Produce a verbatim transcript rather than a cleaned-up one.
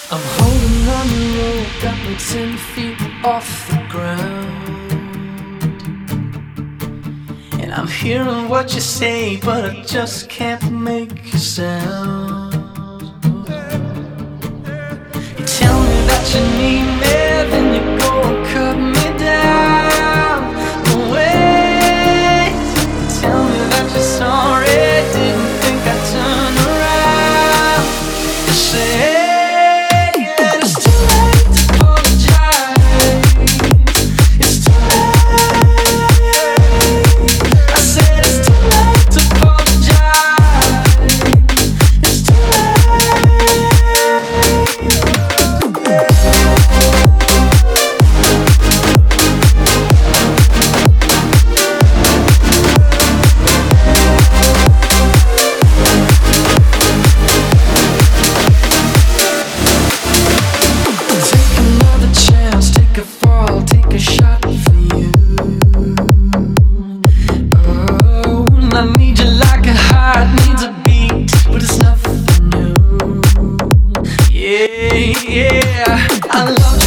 I'm holding on the rope, got me ten feet off the ground. And I'm hearing what you say, but I just can't make a sound. You tell me that you need me, then you go and cut me down. But wait, you tell me that you're sorry, didn't think I'd turn around. You say yeah, I love you.